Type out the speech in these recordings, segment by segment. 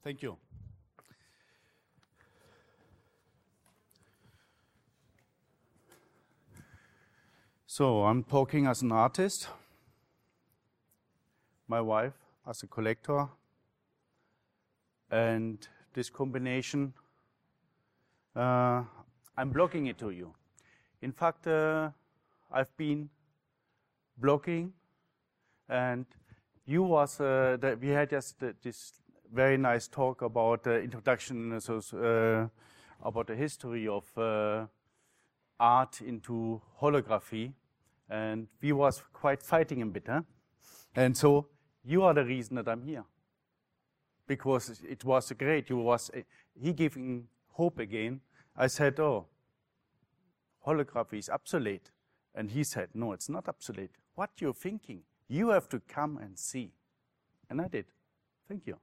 Thank you. So I'm talking as an artist, my wife as a collector, and this combination, I'm blogging it to you. In fact, I've been blogging, and we had just this very nice talk about the introduction, about the history of art into holography, and we was quite fighting a bit, huh? And so you are the reason that I'm here, because it was great. He giving hope again. I said, oh, holography is obsolete. And he said, no, it's not obsolete. What you're thinking, you have to come and see. And I did. Thank you.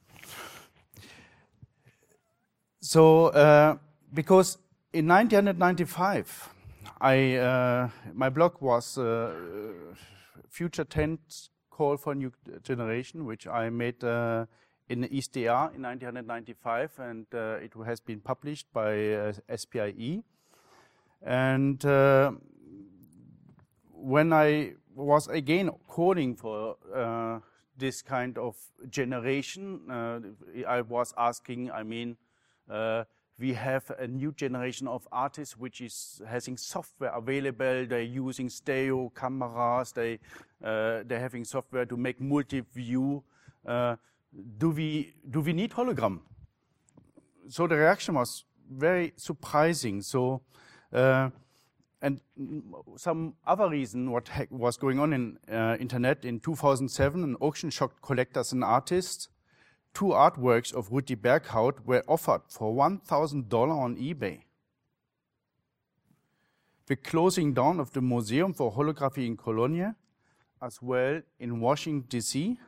So, because in 1995, my blog was Future Tense Call for a New Generation, which I made in the EastDR in 1995, and it has been published by SPIE. And when I was again calling for this kind of generation, I was asking, we have a new generation of artists which is having software available. They're using stereo cameras. They're having software to make multi-view. Do we need hologram? So the reaction was very surprising. So and some other reason what was going on in internet in 2007, an auction shocked collectors and artists. 2 artworks of Rudi Berghaut were offered for $1,000 on eBay. The closing down of the Museum for Holography in Cologne, as well in Washington, D.C.,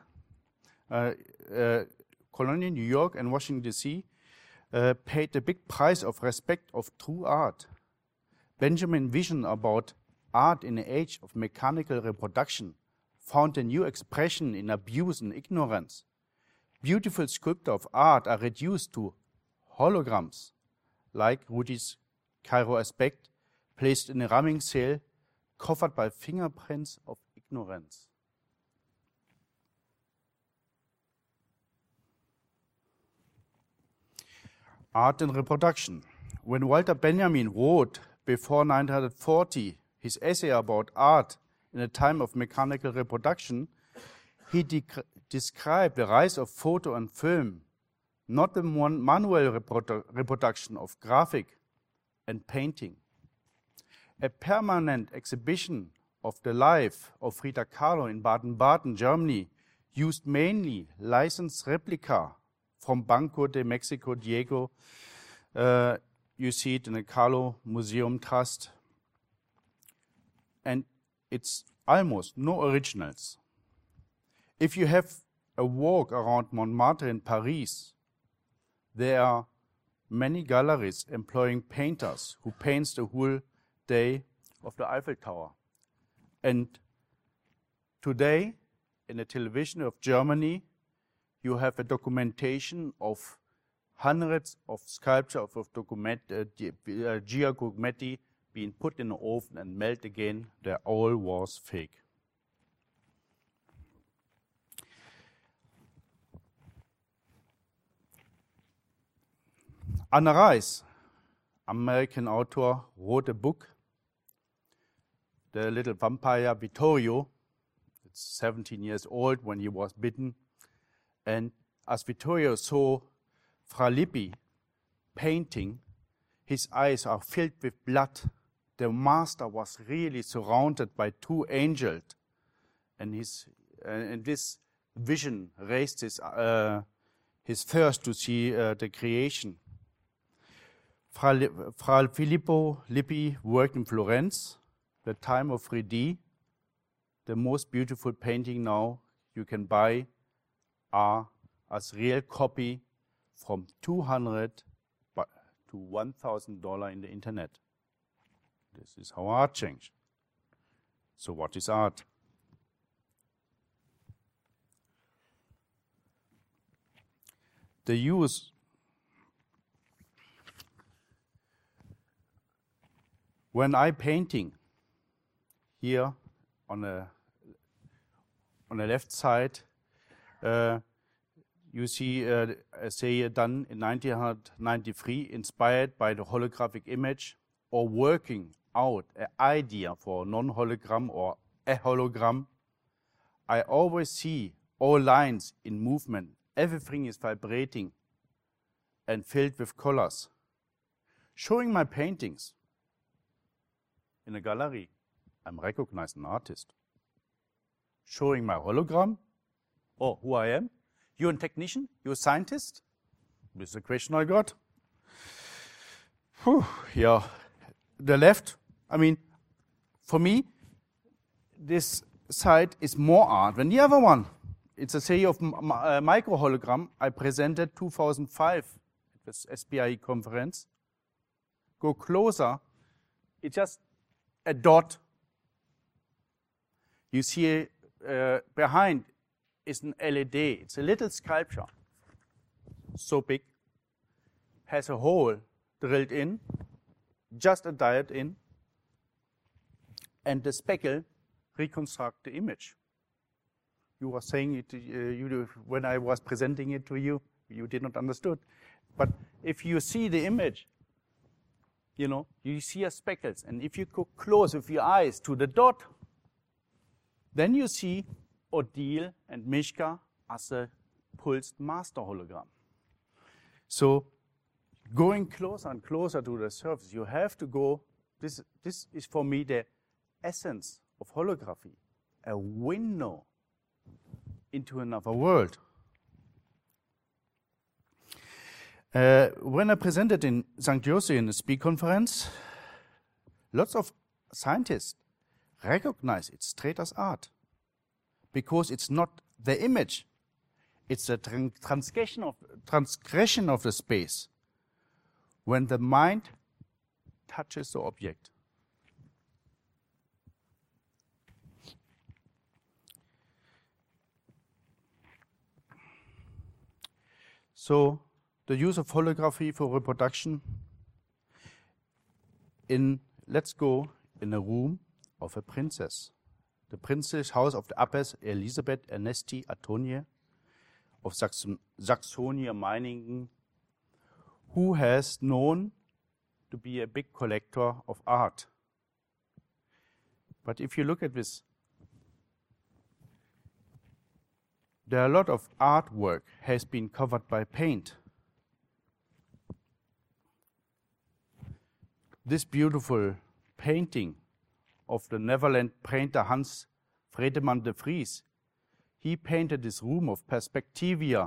Cologne, New York, and Washington, D.C., paid the big price of respect of true art. Benjamin's vision about art in the age of mechanical reproduction found a new expression in abuse and ignorance. Beautiful sculptures of art are reduced to holograms, like Rudi's Cairo aspect, placed in a ramming cell, covered by fingerprints of ignorance. Art and reproduction. When Walter Benjamin wrote before 1940 his essay about art in a time of mechanical reproduction, he described the rise of photo and film, not the manual reproduction of graphic and painting. A permanent exhibition of the life of Frida Kahlo in Baden-Baden, Germany, used mainly licensed replica from Banco de Mexico Diego. You see it in the Kahlo Museum Trust. And it's almost no originals. If you have a walk around Montmartre in Paris, there are many galleries employing painters who paint the whole day of the Eiffel Tower. And today, in the television of Germany, you have a documentation of hundreds of sculptures of Giacometti being put in the oven and melt again. They all was fake. Anna Rice, American author, wrote a book, The Little Vampire Vittorio. It's 17 years old when he was bitten. And as Vittorio saw Fra Lippi painting, his eyes are filled with blood. The master was really surrounded by 2 angels. And this vision raised his thirst to see the creation. Fra Filippo Lippi worked in Florence, the time of Redi. The most beautiful painting now you can buy are as real copy from $200 to $1,000 in the internet. This is how art changed. So what is art? the use when I painting here on the left side, you see a essay done in 1993, inspired by the holographic image, or working out an idea for a non-hologram or a hologram. I always see all lines in movement. Everything is vibrating and filled with colors. Showing my paintings in a gallery, I'm recognized an artist. Showing my hologram, oh, who I am? You're a technician? You're a scientist? This is the question I got. Whew, yeah. The left, I mean, for me, this side is more art than the other one. It's a series of micro hologram I presented 2005 at this SPIE conference. Go closer, it's just a dot. You see behind is an LED. It's a little sculpture, so big, has a hole drilled in, just a diode in, and the speckle reconstruct the image. You were saying it when I was presenting it to you, you did not understood. But if you see the image, you know, you see a speckles, and if you go close with your eyes to the dot, then you see Odile and Mishka as a pulsed master hologram. So going closer and closer to the surface, you have to go, this is for me the essence of holography, a window into another world. When I presented in St. Jose in the SPIE conference, lots of scientists recognize it straight as art, because it's not the image, it's the transgression of the space when the mind touches the object. So the use of holography for reproduction let's go in a room of a princess. The princess house of the Abbess Elisabeth Ernesti Antonie of Saxonia-Meiningen, who has known to be a big collector of art. But if you look at this, there are a lot of artwork has been covered by paint. This beautiful painting of the Netherlands painter Hans Vredeman de Vries, he painted this room of Perspectivia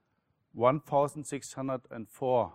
1604.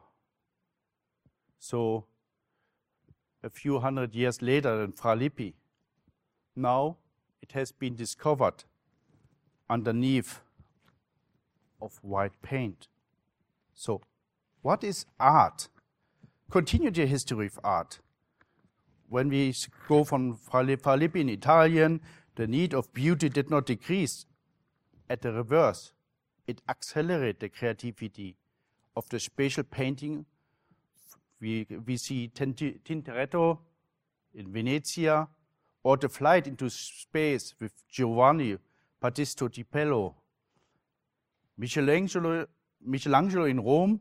So a few hundred years later than Fra Lippi. Now it has been discovered underneath of white paint. So what is art? Continue the history of art. When we go from Fra Lippi in Italian, the need of beauty did not decrease. At the reverse, it accelerated the creativity of the spatial painting. We see Tintoretto in Venezia, or the flight into space with Giovanni Battista Tiepolo. Michelangelo in Rome,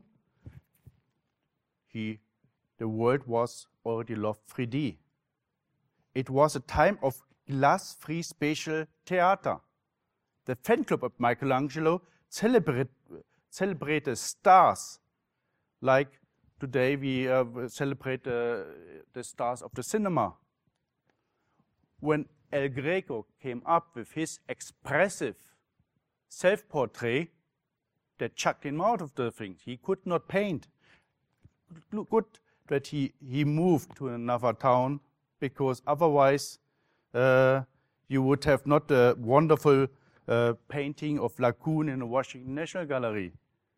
the world was already loved 3D. It was a time of glass-free spatial theater. The fan club of Michelangelo celebrated stars, like today we celebrate the stars of the cinema. When El Greco came up with his expressive self-portrait, that chucked him out of the thing. He could not paint. Good that he moved to another town, because otherwise you would have not a wonderful painting of Laocoon in the Washington National Gallery.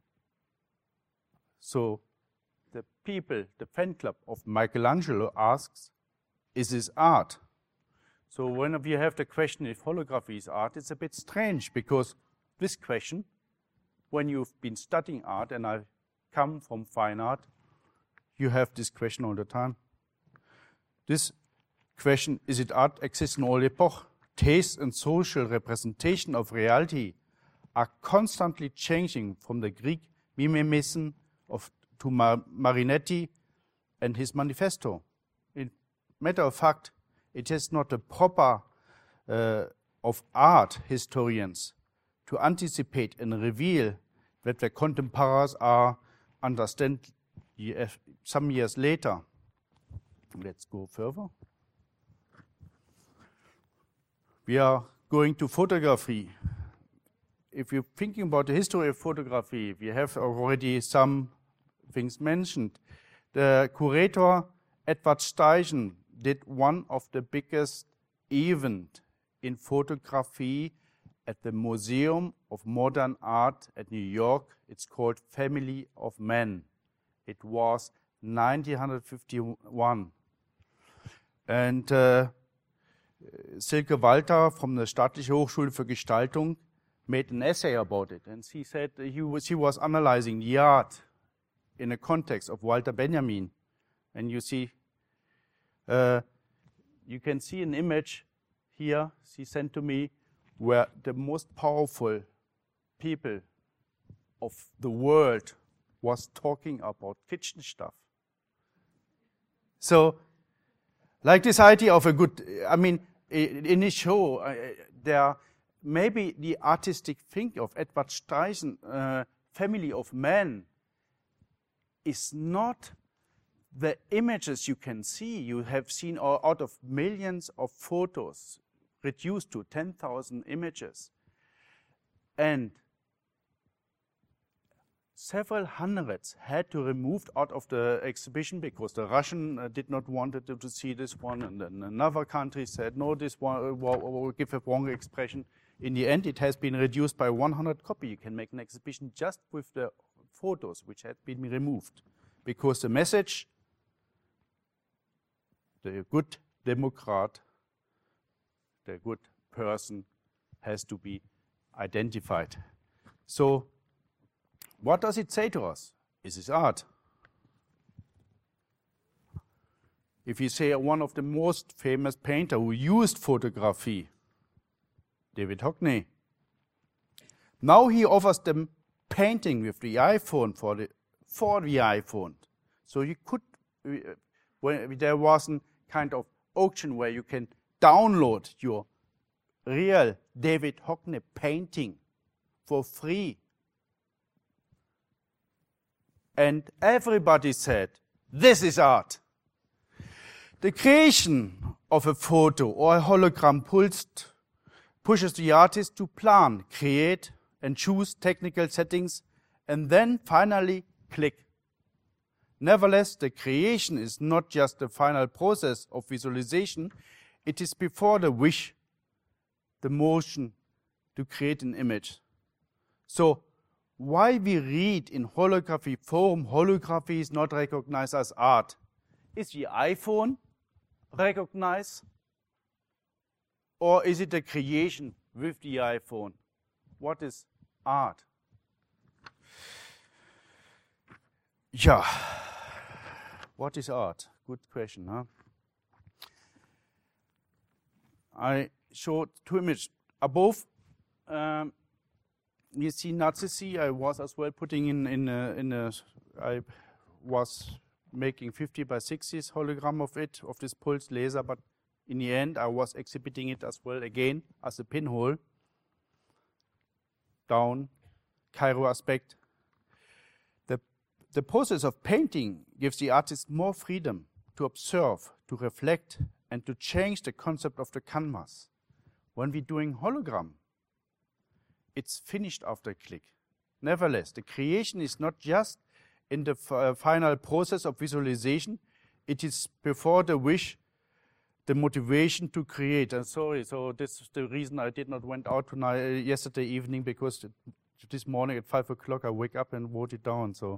So the people, the fan club of Michelangelo asks, is this art? So when we have the question if holography is art, it's a bit strange, because this question when you've been studying art, and I come from fine art, you have this question all the time. This question, is it art, exists in all epochs? Taste and social representation of reality are constantly changing, from the Greek mimetism to Marinetti and his manifesto. In matter of fact, it is not the proper of art historians to anticipate and reveal that the contemporaries are understand some years later. Let's go further. We are going to photography. If you're thinking about the history of photography, we have already some things mentioned. The curator, Edward Steichen, did one of the biggest events in photography at the Museum of Modern Art at New York. It's called Family of Men. It was 1951. And Silke Walter from the Staatliche Hochschule für Gestaltung made an essay about it. And she said she was analyzing the art in the context of Walter Benjamin. And you see, you can see an image here she sent to me where the most powerful people of the world was talking about kitchen stuff. So, like this idea of a good, I mean, in this show, there maybe the artistic thing of Edward Steichen, Family of Men, is not the images you can see. You have seen out of millions of photos reduced to 10,000 images. And several hundreds had to remove out of the exhibition because the Russian did not want to see this one, and then another country said, no, this one will give a wrong expression. In the end, it has been reduced by 100 copies. You can make an exhibition just with the photos which had been removed, because the message, the good Democrat, the good person, has to be identified. So, what does it say to us? Is this art? If you say one of the most famous painters who used photography, David Hockney, now he offers them painting with the iPhone for the iPhone. So you could, when there was a kind of auction where you can download your real David Hockney painting for free. And everybody said, this is art. The creation of a photo or a hologram pushes the artist to plan, create, and choose technical settings, and then finally click. Nevertheless, the creation is not just the final process of visualization. It is before the wish, the motion to create an image. So, why we read in holography forum, holography is not recognized as art. Is the iPhone recognized? Or is it a creation with the iPhone? What is art? Yeah. What is art? Good question, huh? I showed two images. Above, you see Narcissi. I was as well putting I was making 50 by 60s hologram of it, of this pulse laser, but in the end I was exhibiting it as well again as a pinhole. Down, Cairo aspect. The process of painting gives the artist more freedom to observe, to reflect, and to change the concept of the canvas. When we're doing hologram, it's finished after a click. Nevertheless, the creation is not just in the final process of visualization, it is before the wish, the motivation to create. And sorry, so this is the reason I did not went out tonight, yesterday evening, because this morning at 5 o'clock I wake up and wrote it down. So,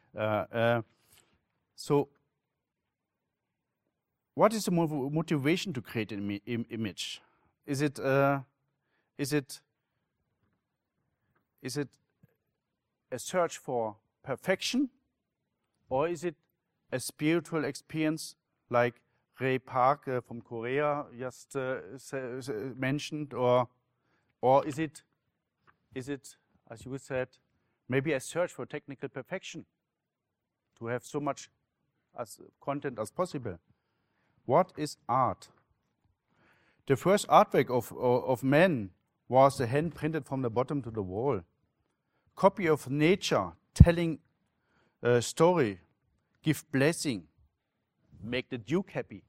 what is the motivation to create an image? Is it a search for perfection, or is it a spiritual experience like Ray Park from Korea just mentioned, or is it, as you said, maybe a search for technical perfection, to have so much as content as possible? What is art? The first artwork of man was a hand printed from the bottom to the wall. Copy of nature, telling a story, give blessing, make the Duke happy.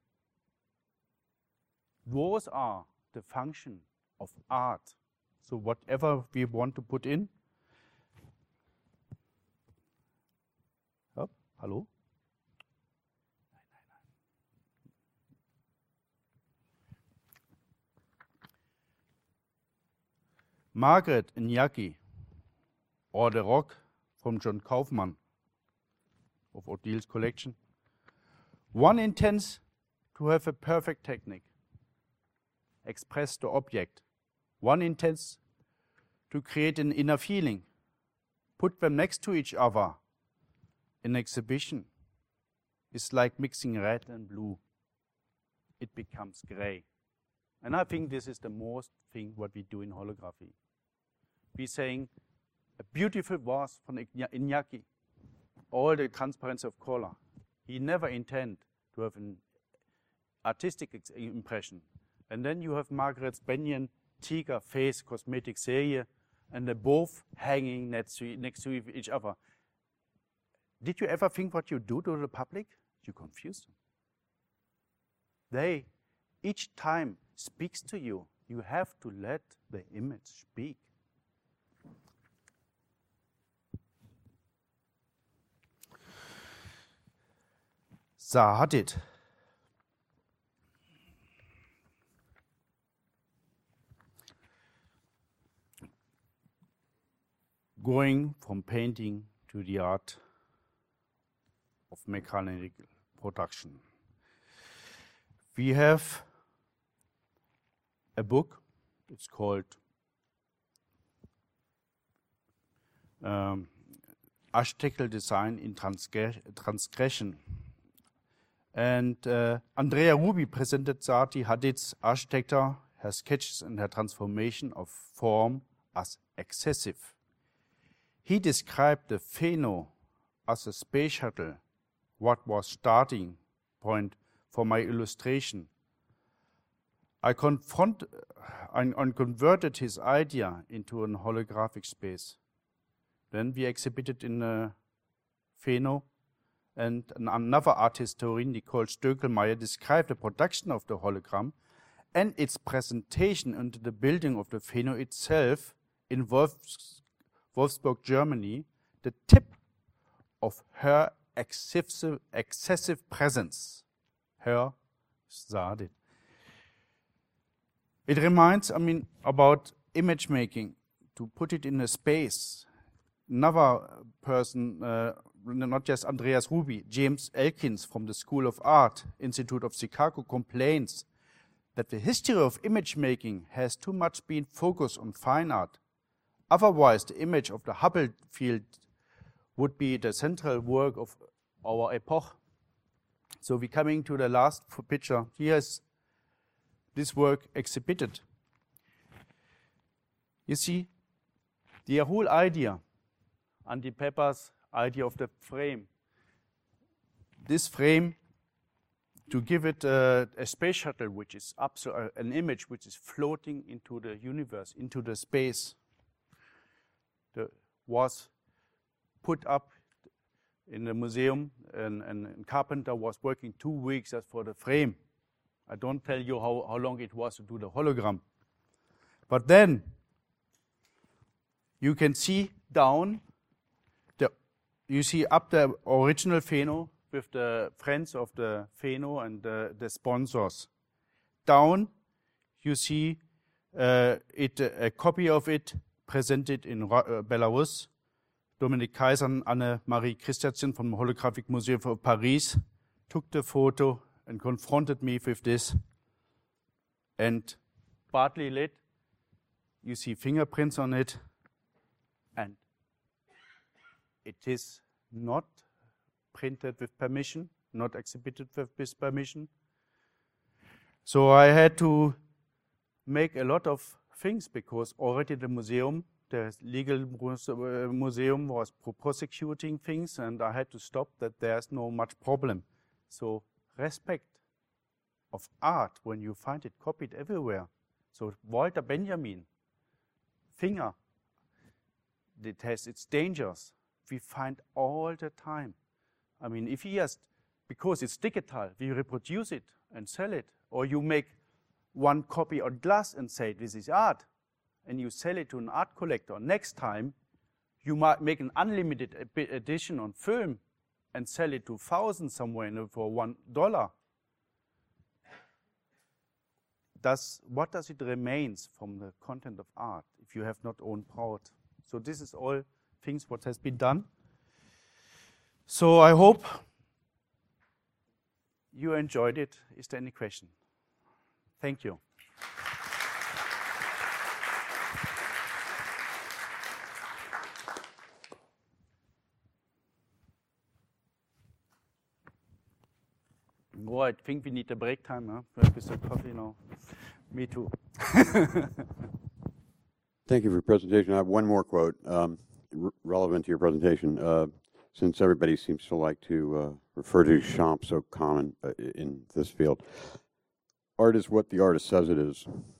Those are the function of art. So whatever we want to put in. Oh, hello? Margaret Iñaki, or The Rock from John Kaufman of Odil's collection. One intends to have a perfect technique, express the object. One intends to create an inner feeling, put them next to each other. An exhibition is like mixing red and blue. It becomes gray. And I think this is the most thing what we do in holography. We're saying a beautiful vase from Iñaki, all the transparency of color. He never intended to have an artistic impression. And then you have Margaret's Benyon Tiger Face cosmetic series, and they're both hanging next to each other. Did you ever think what you do to the public? You confuse them. They, each time, speaks to you. You have to let the image speak. Zaha Hadid. Going from painting to the art of mechanical production. We have a book, it's called Architectural Design in Transgression. And Andrea Ruby presented Zaha Hadid's architecture, her sketches and her transformation of form as excessive. He described the Phaino as a space shuttle, what was starting point for my illustration. I converted his idea into a holographic space. Then we exhibited in Phaino, and another art historian, Nicole Stöckelmeier, described the production of the hologram and its presentation into the building of the Phaino itself in Wolfsburg, Germany, the tip of her excessive presence. Her, Zaha Hadid. It reminds, about image making, to put it in a space. Another person, not just Andreas Ruby, James Elkins from the School of Art, Institute of Chicago, complains that the history of image making has too much been focused on fine art. Otherwise, the image of the Hubble field would be the central work of our epoch. So we're coming to the last picture. Here's this work exhibited. You see, the whole idea, Andy Pepper's idea of the frame. This frame, to give it a space shuttle, which is an image which is floating into the universe, into the space, was put up in the museum, and Carpenter was working 2 weeks for the frame. I don't tell you how long it was to do the hologram. But then you can see down, you see up the original Phaino with the friends of the Phaino and the sponsors. Down you see a copy of it presented in Belarus. Dominik Kaiser and Anne-Marie Christiansen from the Holographic Museum of Paris took the photo and confronted me with this. And partly lit, you see fingerprints on it, and it is not printed with permission, not exhibited with permission. So I had to make a lot of things because already the museum, the legal museum was prosecuting things, and I had to stop that there's no much problem. So respect of art when you find it copied everywhere. So Walter Benjamin, finger, it has its dangers. We find all the time. I mean, if he has, because it's digital, we reproduce it and sell it. Or you make one copy on glass and say, this is art, and you sell it to an art collector. Next time, you might make an unlimited edition on film and sell it to 1,000 somewhere for $1. What does it remains from the content of art if you have not own proud? So this is all things what has been done. So I hope you enjoyed it. Is there any question? Thank you. Oh, I think we need a break time, huh? Maybe some coffee now. Me too. Thank you for your presentation. I have one more quote relevant to your presentation. Since everybody seems to like to refer to Champ so common in this field. Art is what the artist says it is.